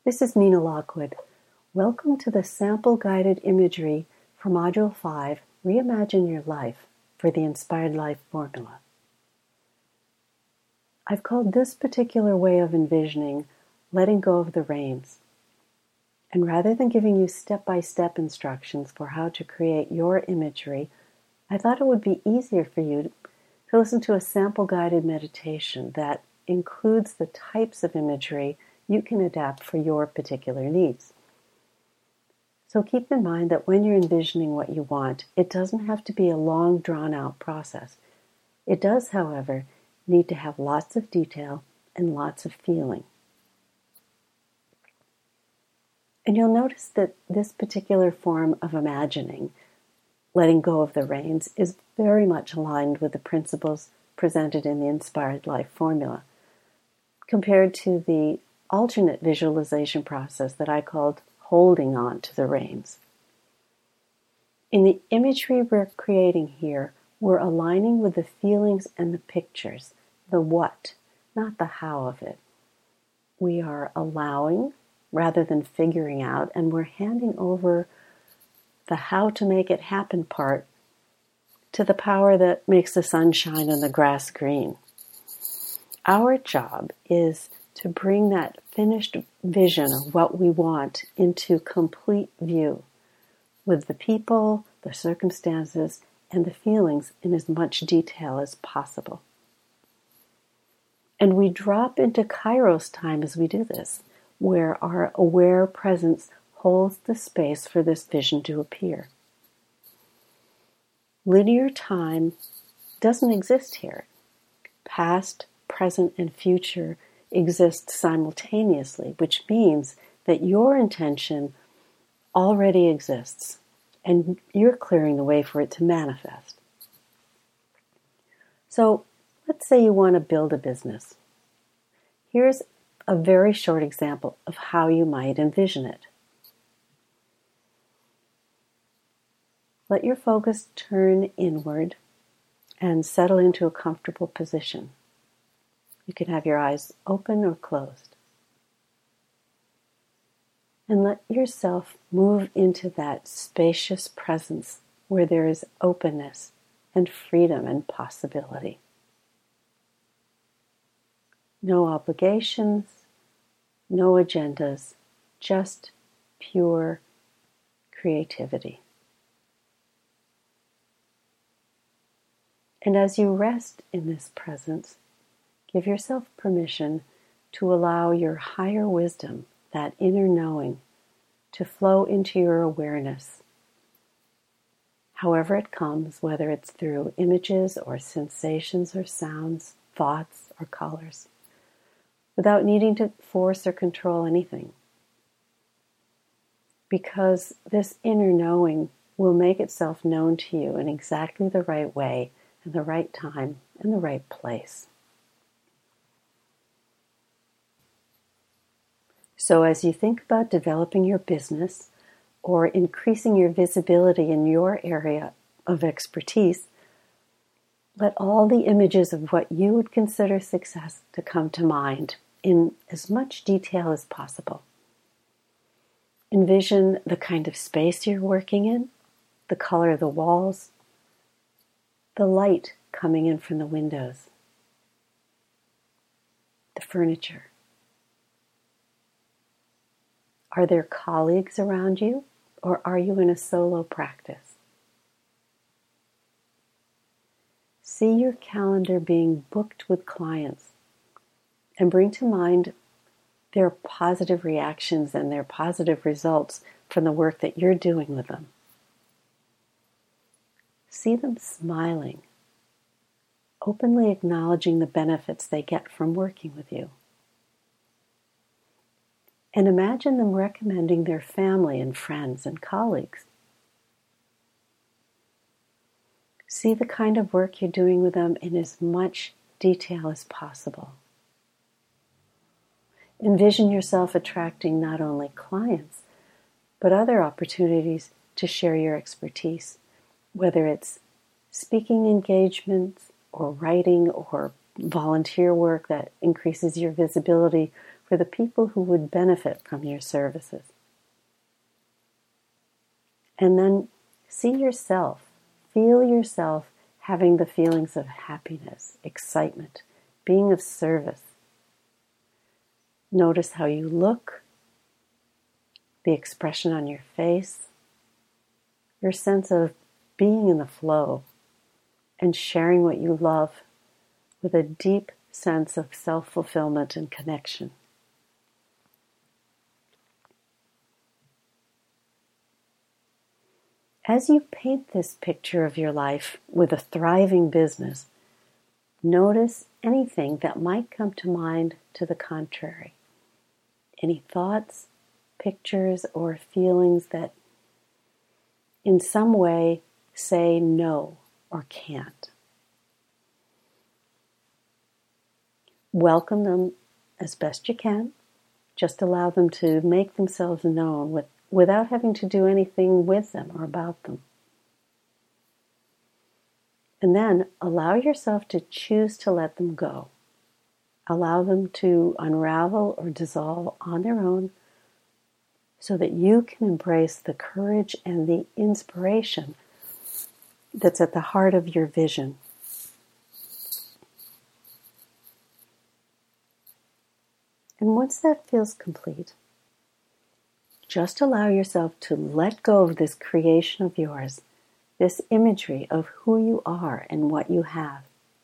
This is Nina Lockwood. Welcome to the sample-guided imagery for Module 5, Reimagine Your Life for the Inspired Life Formula. I've called this particular way of envisioning letting go of the reins. And rather than giving you step-by-step instructions for how to create your imagery, I thought it would be easier for you to listen to a sample-guided meditation that includes the types of imagery you can adapt for your particular needs. So keep in mind that when you're envisioning what you want, it doesn't have to be a long, drawn-out process. It does, however, need to have lots of detail and lots of feeling. And you'll notice that this particular form of imagining, letting go of the reins, is very much aligned with the principles presented in the Inspired Life Formula, compared to the alternate visualization process that I called holding on to the reins. In the imagery we're creating here, we're aligning with the feelings and the pictures, the what, not the how of it. We are allowing rather than figuring out, and we're handing over the how to make it happen part to the power that makes the sun shine and the grass green. Our job is to bring that finished vision of what we want into complete view with the people, the circumstances, and the feelings in as much detail as possible. And we drop into Kairos time as we do this, where our aware presence holds the space for this vision to appear. Linear time doesn't exist here. Past, present, and future exist simultaneously, which means that your intention already exists and you're clearing the way for it to manifest. So let's say you want to build a business. Here's a very short example of how you might envision it. Let your focus turn inward and settle into a comfortable position. You can have your eyes open or closed. And let yourself move into that spacious presence where there is openness and freedom and possibility. No obligations, no agendas, just pure creativity. And as you rest in this presence, give yourself permission to allow your higher wisdom, that inner knowing, to flow into your awareness. However it comes, whether it's through images or sensations or sounds, thoughts or colors, without needing to force or control anything. Because this inner knowing will make itself known to you in exactly the right way, and the right time, and the right place. So as you think about developing your business or increasing your visibility in your area of expertise, let all the images of what you would consider success to come to mind in as much detail as possible. Envision the kind of space you're working in, the color of the walls, the light coming in from the windows, the furniture. Are there colleagues around you, or are you in a solo practice? See your calendar being booked with clients and bring to mind their positive reactions and their positive results from the work that you're doing with them. See them smiling, openly acknowledging the benefits they get from working with you. And imagine them recommending their family and friends and colleagues. See the kind of work you're doing with them in as much detail as possible. Envision yourself attracting not only clients, but other opportunities to share your expertise, whether it's speaking engagements or writing or volunteer work that increases your visibility for the people who would benefit from your services. And then see yourself, feel yourself having the feelings of happiness, excitement, being of service. Notice how you look, the expression on your face, your sense of being in the flow and sharing what you love with a deep sense of self-fulfillment and connection. As you paint this picture of your life with a thriving business, notice anything that might come to mind to the contrary. Any thoughts, pictures, or feelings that in some way say no or can't. Welcome them as best you can. Just allow them to make themselves known without having to do anything with them or about them. And then allow yourself to choose to let them go. Allow them to unravel or dissolve on their own so that you can embrace the courage and the inspiration that's at the heart of your vision. And once that feels complete, just allow yourself to let go of this creation of yours, this imagery of who you are and what you have.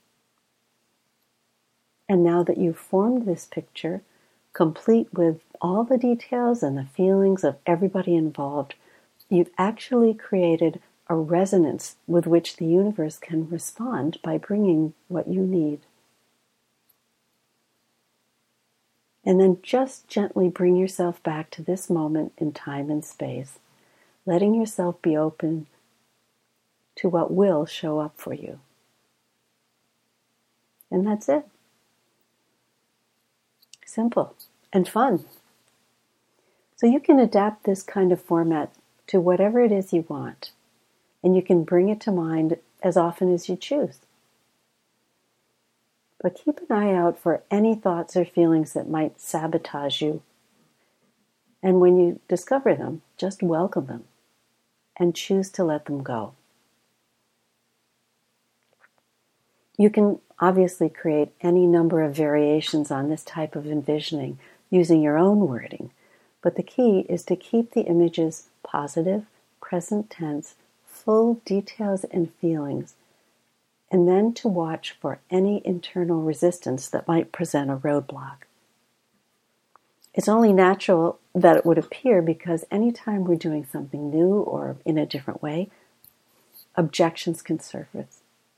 And now that you've formed this picture, complete with all the details and the feelings of everybody involved, you've actually created a resonance with which the universe can respond by bringing what you need. And then just gently bring yourself back to this moment in time and space, letting yourself be open to what will show up for you. And that's it. Simple and fun. So you can adapt this kind of format to whatever it is you want, and you can bring it to mind as often as you choose. But keep an eye out for any thoughts or feelings that might sabotage you. And when you discover them, just welcome them and choose to let them go. You can obviously create any number of variations on this type of envisioning using your own wording, but the key is to keep the images positive, present tense, full of details and feelings, and then to watch for any internal resistance that might present a roadblock. It's only natural that it would appear because anytime we're doing something new or in a different way, objections can surface.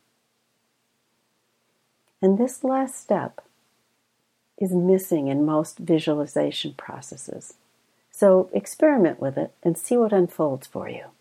And this last step is missing in most visualization processes. So experiment with it and see what unfolds for you.